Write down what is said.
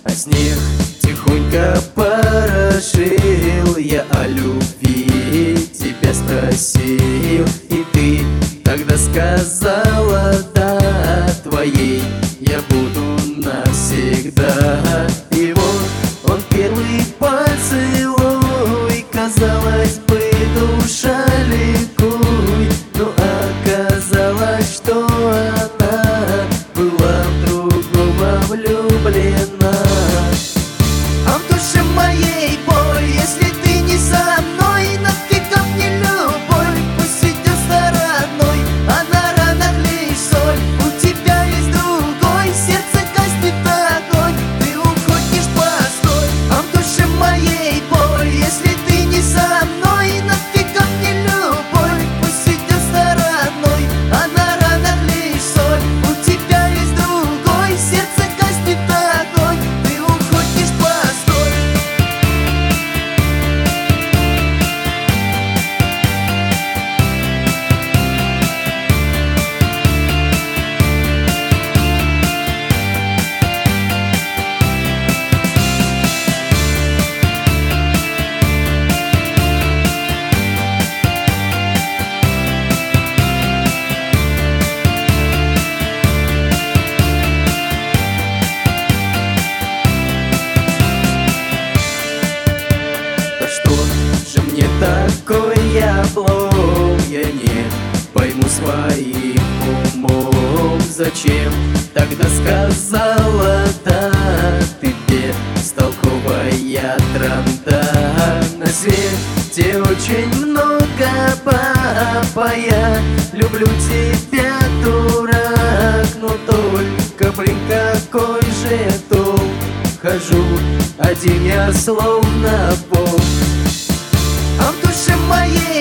А снег тихонько порошил. Я о любви тебя спросил, и ты тогда сказала: да, твоей я буду навсегда. И вот он первый поцелуй, казалось бы, душа ликуй, но оказалось, что она была в другого влюблена. А в душе моей боль, если ты не со мной, нафига мне любовь, пусть идет стороной, а на ранах лишь соль. У тебя есть другой, сердце гаснет огонь, ты уходишь, постой. А в душе моей боль, если ты не со мной, нафига мне любовь, пусть идет стороной, а на ранах лишь соль. У тебя есть другой, сердце гаснет огонь, ты уходишь, постой. Да что же мне такой облом, я не пойму своим умом. Зачем тогда сказала да, ты бестолковая транда? На свете очень много баб, я люблю тебя, дурак, но только, блин, какой же толк? Хожу один я словно бог. А в душе моей